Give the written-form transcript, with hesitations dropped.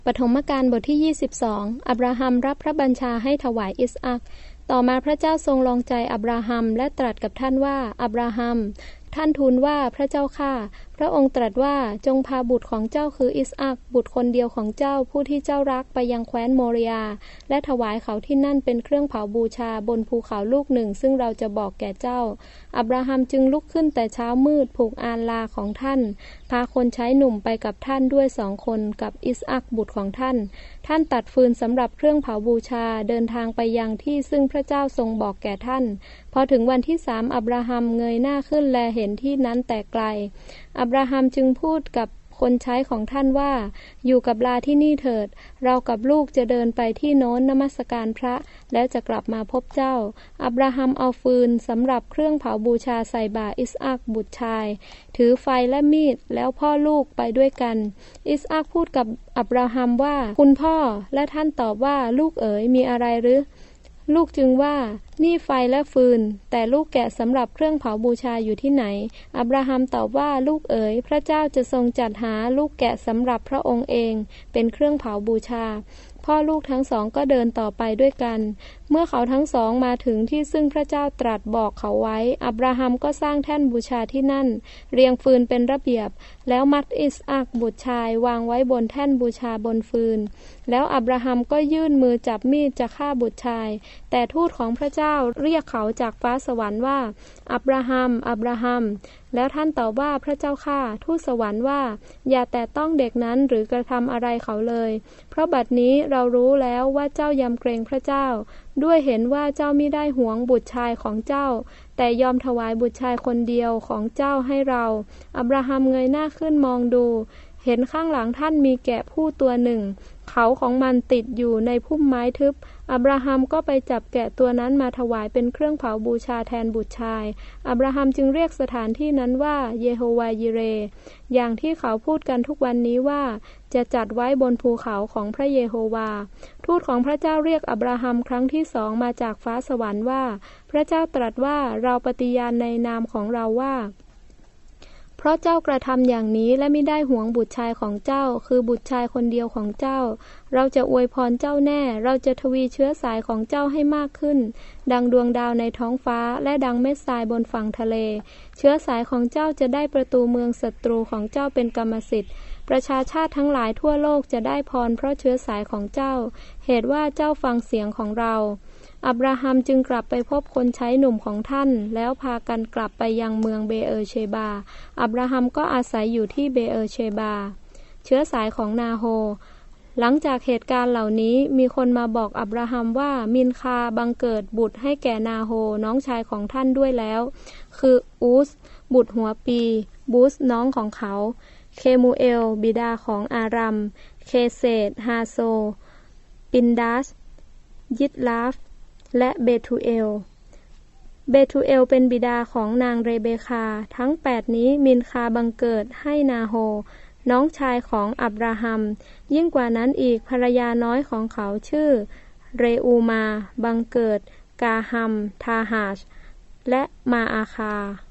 ปฐมกาลบทที่22อับราฮัมรับพระบัญชาให้ถวายอิสอัคต่อมาพระเจ้าทรงลองใจอับราฮัมและตรัสกับท่านว่าอับราฮัมท่านทูลว่าพระเจ้าข้าพระองค์ตรัสว่าจงพาบุตรของเจ้าคืออิสอัคบุตรคนเดียวของเจ้าผู้ที่เจ้ารักไปยังแคว้นโมริยาและถวายเขาที่นั่นเป็นเครื่องเผาบูชาบนภูเขาลูกหนึ่งซึ่งเราจะบอกแก่เจ้าอับราฮัมจึงลุกขึ้นแต่เช้ามืดผูกอานลาของท่านพาคนใช้หนุ่มไปกับท่านด้วย2 คนกับอิสอัคบุตรของท่านตัดฟืนสำหรับเครื่องเผาบูชาเดินทางไปยังที่ซึ่งพระเจ้าทรงบอกแก่ท่านพอถึงวันที่3อับราฮัมเงยหน้าขึ้นแลเห็นที่นั้นแต่ไกลอับราฮัมจึงพูดกับคนใช้ของท่านว่าอยู่กับลาที่นี่เถิดเรากับลูกจะเดินไปที่โน้นนมัสการพระและจะกลับมาพบเจ้าอับราฮัมเอาฟืนสำหรับเครื่องเผาบูชาใส่บ่าอิสอัคบุตรชายถือไฟและมีดแล้วพ่อลูกไปด้วยกันอิสอัคพูดกับอับราฮัมว่าคุณพ่อและท่านตอบว่าลูกเอ๋ยมีอะไรหรือลูกจึงว่านี่ไฟและฟืนแต่ลูกแกะสำหรับเครื่องเผาบูชาอยู่ที่ไหนอับราฮัมตอบว่าลูกเอ๋ยพระเจ้าจะทรงจัดหาลูกแกะสำหรับพระองค์เองเป็นเครื่องเผาบูชาพ่อลูกทั้ง2ก็เดินต่อไปด้วยกันเมื่อเขาทั้ง2มาถึงที่ซึ่งพระเจ้าตรัสบอกเขาไว้อับราฮัมก็สร้างแท่นบูชาที่นั่นเรียงฟืนเป็นระเบียบแล้วมัดอิสอัคบุตรชายวางไว้บนแท่นบูชาบนฟืนแล้วอับราฮัมก็ยื่นมือจับมีดจะฆ่าบุตรชายแต่ทูตของพระเจ้าเรียกเขาจากฟ้าสวรรค์ว่าอับราฮัมอับราฮัมแล้วท่านตอบว่าพระเจ้าข้าทูตสวรรค์ว่าอย่าแต่ต้องเด็กนั้นหรือกระทำอะไรเขาเลยเพราะบัดนี้เรารู้แล้วว่าเจ้ายำเกรงพระเจ้าด้วยเห็นว่าเจ้ามิได้หวงบุตรชายของเจ้าแต่ยอมถวายบุตรชายคนเดียวของเจ้าให้เราอับราฮัมเงยหน้าขึ้นมองดูเห็นข้างหลังท่านมีแกะผู้ตัวหนึ่งเขาของมันติดอยู่ในพุ่มไม้ทึบอับราฮัมก็ไปจับแกะตัวนั้นมาถวายเป็นเครื่องเผาบูชาแทนบุตรชายอับราฮัมจึงเรียกสถานที่นั้นว่าเยโฮวายิเรอย่างที่เขาพูดกันทุกวันนี้ว่าจะจัดไว้บนภูเขาของพระเยโฮวาทูตของพระเจ้าเรียกอับราฮัมครั้งที่2มาจากฟ้าสวรรค์ว่าพระเจ้าตรัสว่าเราปฏิญาณในนามของเราว่าเพราะเจ้ากระทำอย่างนี้และไม่ได้หวงบุตรชายของเจ้าคือบุตรชายคนเดียวของเจ้าเราจะอวยพรเจ้าแน่เราจะทวีเชื้อสายของเจ้าให้มากขึ้นดังดวงดาวในท้องฟ้าและดังเม็ดทรายบนฝั่งทะเลเชื้อสายของเจ้าจะได้ประตูเมืองศัตรูของเจ้าเป็นกรรมสิทธิ์ประชาชาติทั้งหลายทั่วโลกจะได้พรเพราะเชื้อสายของเจ้าเหตุว่าเจ้าฟังเสียงของเราอับราฮัมจึงกลับไปพบคนใช้หนุ่มของท่านแล้วพากันกลับไปยังเมืองเบเอเชบาอับราฮัมก็อาศัยอยู่ที่เบเอเชบาเชื้อสายของนาโฮหลังจากเหตุการณ์เหล่านี้มีคนมาบอกอับราฮัมว่ามินคาบังเกิดบุตรให้แก่นาโฮน้องชายของท่านด้วยแล้วคืออูสบุตรหัวปีบูสน้องของเขาเคมูเอลบิดาของอารัมเคเซตฮาโซปินดัสยิตลาฟและเบทูเอลเป็นบิดาของนางเรเบคาทั้ง8นี้มินคาบังเกิดให้นาโฮน้องชายของอับราฮัมยิ่งกว่านั้นอีกภรรยาน้อยของเขาชื่อเรอูมาบังเกิดกาฮัมทาฮาชและมาอาคา